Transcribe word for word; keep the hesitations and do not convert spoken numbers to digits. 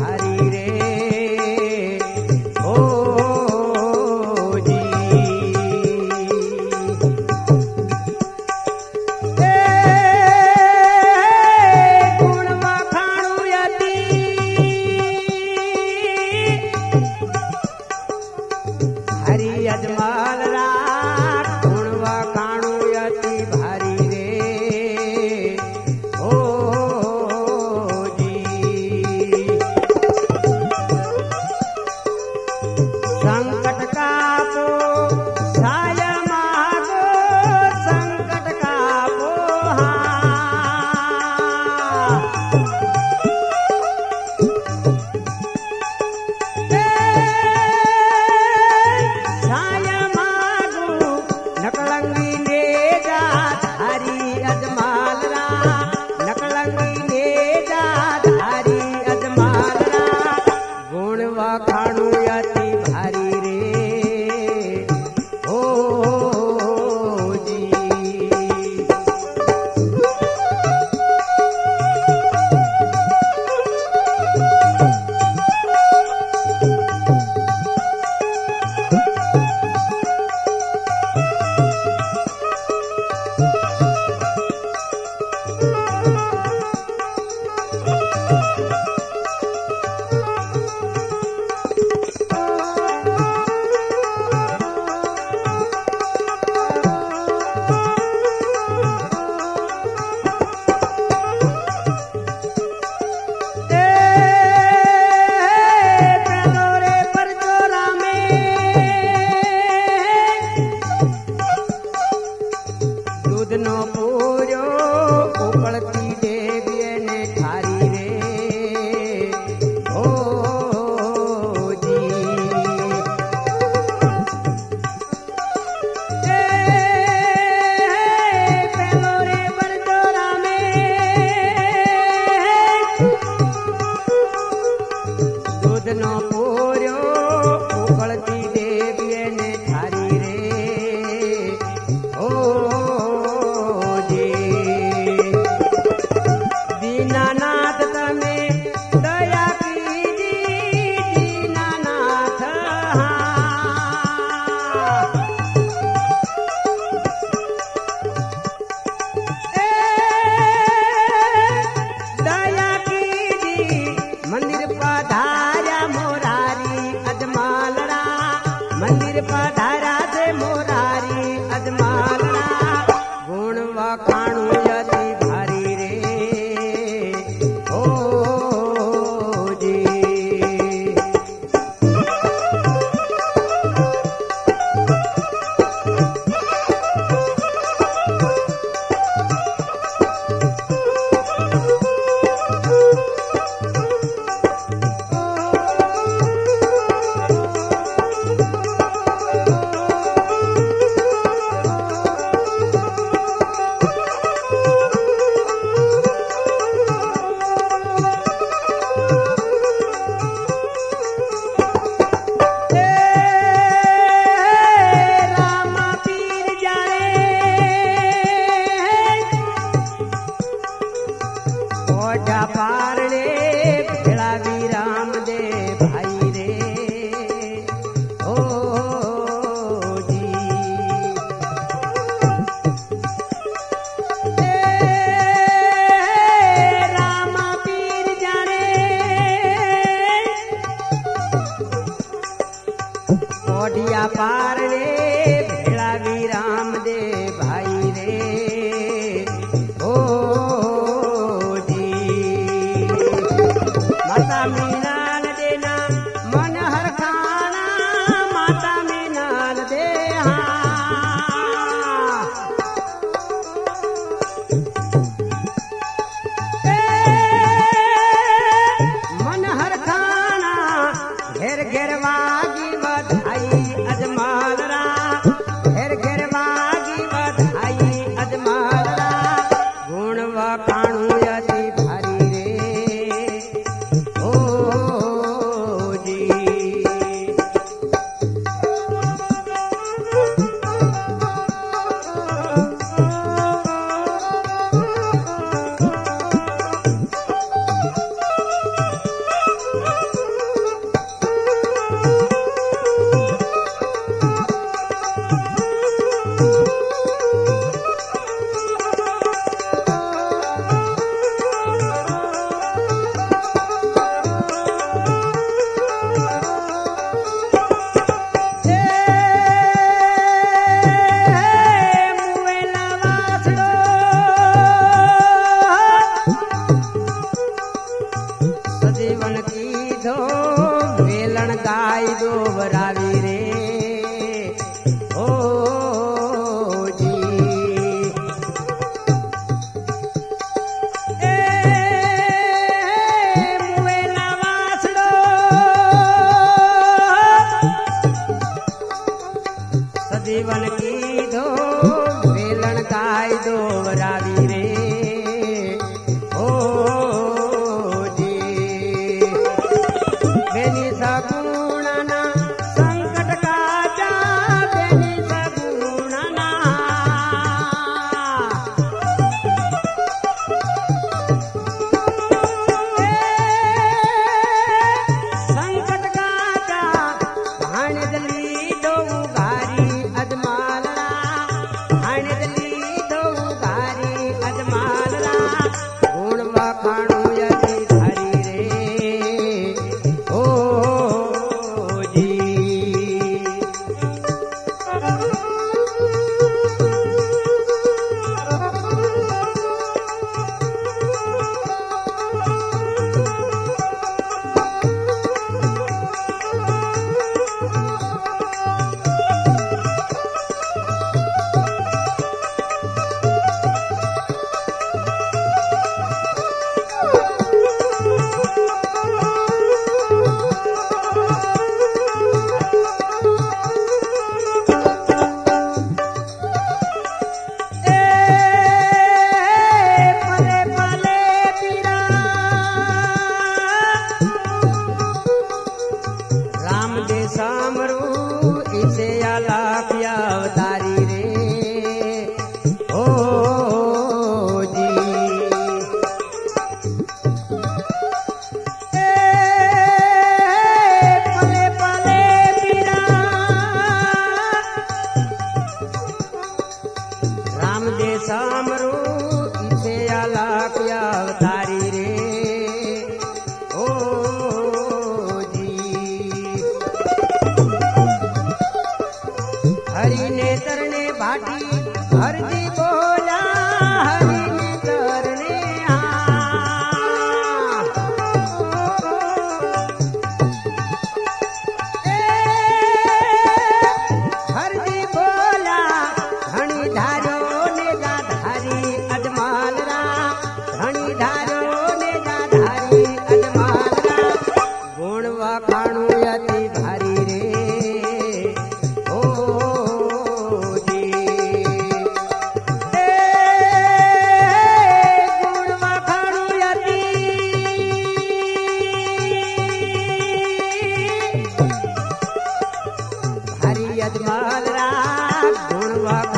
भारी रे ओ जी। ए गुण वखाणु यति हरि अजमल रा गुण वखाणु यति भारी रे ओ जी। संकट कापो साय मागो संकट कापो साय मागो नकलंगी ने जा धारी अजमाल रा नकलंगी ने जा धारी अजमाल रा गुण वखाणु यति भारी रे ओ जी। ए पेलोरे परचोरा में दूध नो पूरो उकळती देवीए ने ठारी रे ओ जी। ए पेलोरे परचोरा में दूध नो पूरो उकळती देवीए ने ठारी रे ओ जी। दीनानाथ तमे दया कीजी दीनानाथ ए दया कीजी मंदिर पधार्या मोरारी अजमाल रा मंदिर पधारा दे मोरारी अजमाल रा गुण वखाणु यति भारी रे ओ जी। ए रामा पीर जाने ओढ़ा पारणे भेड़ा भी राम दे भाई रे ओ जी। ए रामा पीर जाने ओढ़िया पारणे भेड़ा भी राम दे भाई रे ओ जी। माता मीनाल देना मन हर खाना माता मीनाल दे मन हर खाना घेर घेर वागी बधाई अजमा कीधो वेलण गाय दो बरावी रे ओ जी ए मुवेला वासड़ो सजीवन कीधो वेलण गाय दो बरावी रे ओ जी बेनी सगुणना संकट काटा बेनी सगुणना संकट काटा भाण दली दो गारी अजमालरा भाण दली दो गारी अजमालरा गुण वखाणो यति धरी रे ओ जी पले पले पीरा राम दे सामरू इसे आलापिया अवतारी रे ओ जी ए पले पले पीरा राम दे सामरू इसे आलापिया अवतारी रे ओ जी हरि ने तरने भाटी हरजी बोला हरि ने तरने हरजी बोला धनी धारो ने गाधारी अजमालरा धनी धारो ने गाधारी अजमालरा गुण वखाणु यति भारी रे ओ जी ए गुण वखाणु यति भारी अजमालरा गुण वखाणु